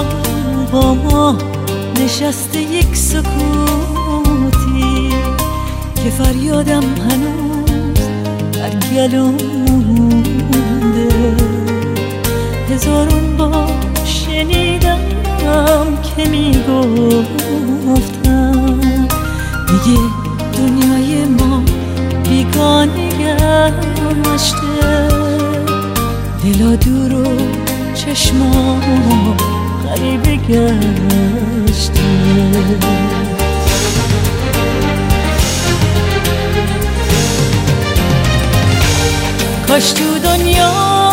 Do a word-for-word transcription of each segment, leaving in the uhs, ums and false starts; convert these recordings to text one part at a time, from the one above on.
با ما نشسته یک سکوتی که فریادم هنوز در گلوم مونده. هزارون بار شنیدم که میگفتم دیگه دنیای ما بیگانه گشته. دلا دور و چشما غریبه گشته. کاش تو دنیا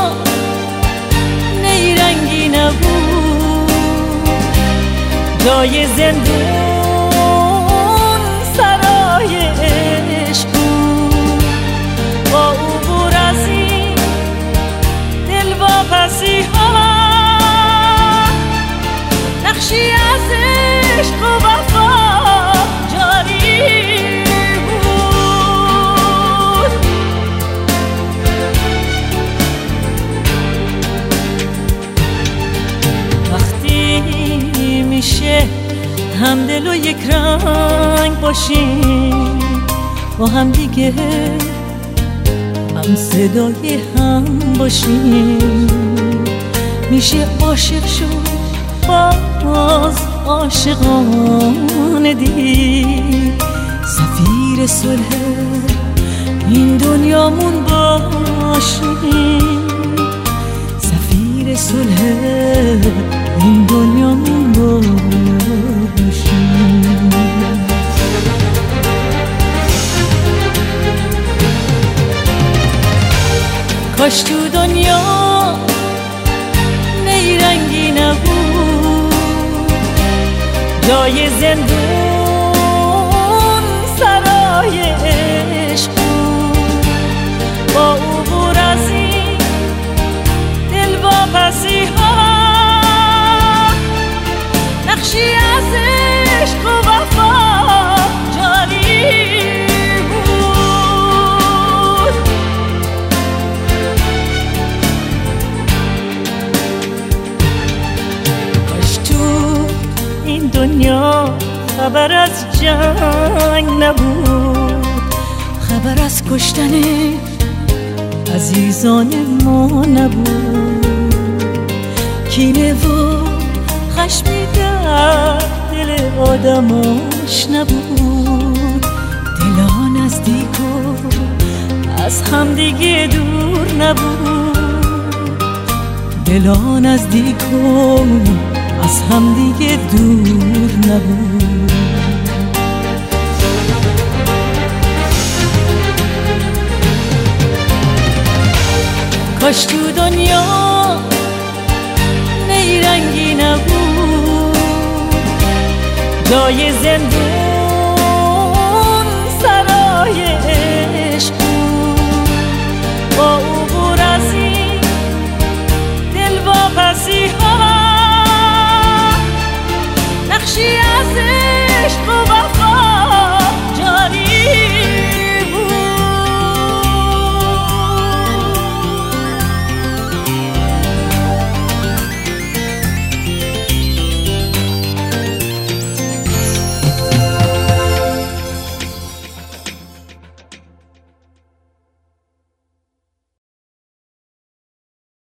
نیرنگی نبود، جای زندون سرای عشق بود. با عبور از این دلواپسی ها نقشی از عشق و وفا جاری بود. وقتی میشه همدل و یک رنگ باشیم با هم دیگه، هم صدای هم باشیم، میشه عاشق شد باز عاشقانه دید. سفیر صلح این دنیامون باشیم، سفیر صلح این دنیامون باشیم. کاش تو دنیا نیرنگی نبود، جای زندون سرای عشق بود. با عبور از این دلواپسی ها نقشی از عشق و وفا جاری بود. کاش تو این دنیا خبر از جنگ نبود، خبر از کشتن عزیزان ما نبود. کینه و خشمی در دل آدماش نبود. دلا نزدیک و از هم دیگه دور نبود. دلا نزدیک و از هم دیگه دور نبود. کاش تو دنیا نیرنگی نبود، جای زندون